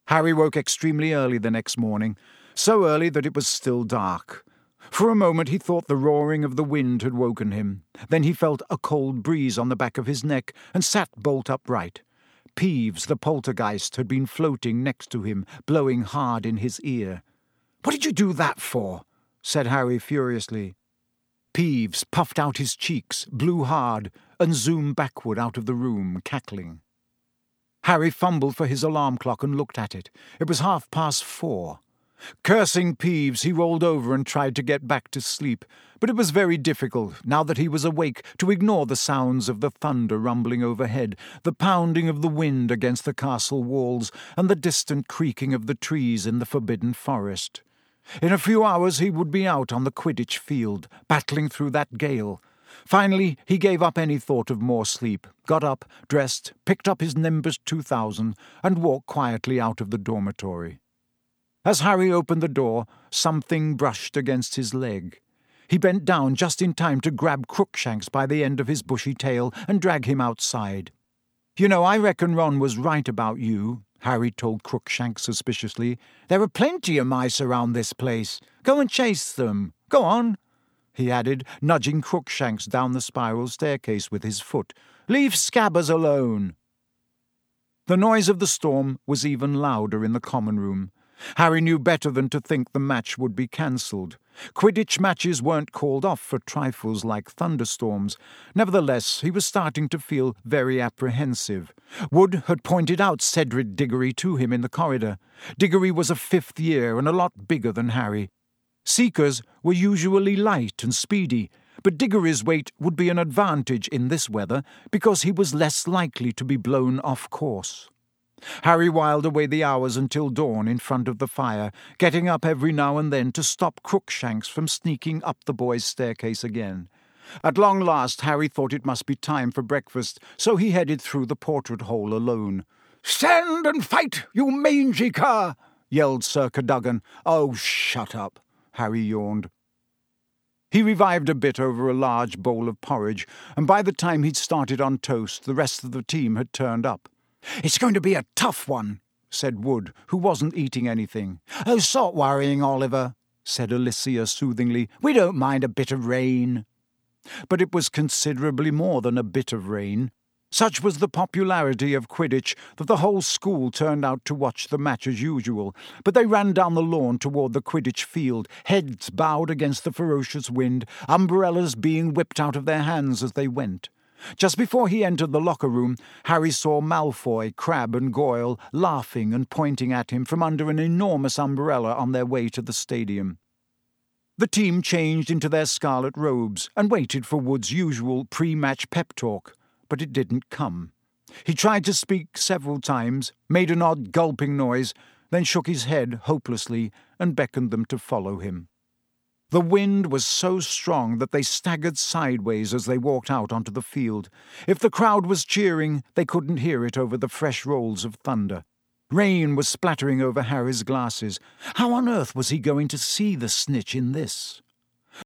Harry woke extremely early the next morning, so early that it was still dark. For a moment he thought the roaring of the wind had woken him. Then he felt a cold breeze on the back of his neck and sat bolt upright. Peeves, the poltergeist, had been floating next to him, blowing hard in his ear. "What did you do that for?" said Harry furiously. Peeves puffed out his cheeks, blew hard, and zoomed backward out of the room, cackling. Harry fumbled for his alarm clock and looked at it. It was 4:30. Cursing Peeves, he rolled over and tried to get back to sleep, but it was very difficult, now that he was awake, to ignore the sounds of the thunder rumbling overhead, the pounding of the wind against the castle walls, and the distant creaking of the trees in the forbidden forest. In a few hours he would be out on the Quidditch field, battling through that gale. Finally, he gave up any thought of more sleep, got up, dressed, picked up his Nimbus 2000, and walked quietly out of the dormitory. As Harry opened the door, something brushed against his leg. He bent down just in time to grab Crookshanks by the end of his bushy tail and drag him outside. "You know, I reckon Ron was right about you," Harry told Crookshanks suspiciously. "There are plenty of mice around this place. Go and chase them. Go on," he added, nudging Crookshanks down the spiral staircase with his foot. "Leave Scabbers alone." The noise of the storm was even louder in the common room. Harry knew better than to think the match would be cancelled. Quidditch matches weren't called off for trifles like thunderstorms. Nevertheless, he was starting to feel very apprehensive. Wood had pointed out Cedric Diggory to him in the corridor. Diggory was a 5th year and a lot bigger than Harry. Seekers were usually light and speedy, but Diggory's weight would be an advantage in this weather because he was less likely to be blown off course. Harry whiled away the hours until dawn in front of the fire, getting up every now and then to stop Crookshanks from sneaking up the boys' staircase again. At long last, Harry thought it must be time for breakfast, so he headed through the portrait hole alone. "Stand and fight, you mangy cur!" yelled Sir Cadogan. "Oh, shut up," Harry yawned. He revived a bit over a large bowl of porridge, and by the time he'd started on toast, the rest of the team had turned up. "It's going to be a tough one," said Wood, who wasn't eating anything. "Oh, stop worrying, Oliver," said Alicia soothingly. "We don't mind a bit of rain." But it was considerably more than a bit of rain. Such was the popularity of Quidditch that the whole school turned out to watch the match as usual, but they ran down the lawn toward the Quidditch field, heads bowed against the ferocious wind, umbrellas being whipped out of their hands as they went. Just before he entered the locker room, Harry saw Malfoy, Crabbe and Goyle laughing and pointing at him from under an enormous umbrella on their way to the stadium. The team changed into their scarlet robes and waited for Wood's usual pre-match pep talk, but it didn't come. He tried to speak several times, made an odd gulping noise, then shook his head hopelessly and beckoned them to follow him. The wind was so strong that they staggered sideways as they walked out onto the field. If the crowd was cheering, they couldn't hear it over the fresh rolls of thunder. Rain was splattering over Harry's glasses. How on earth was he going to see the snitch in this?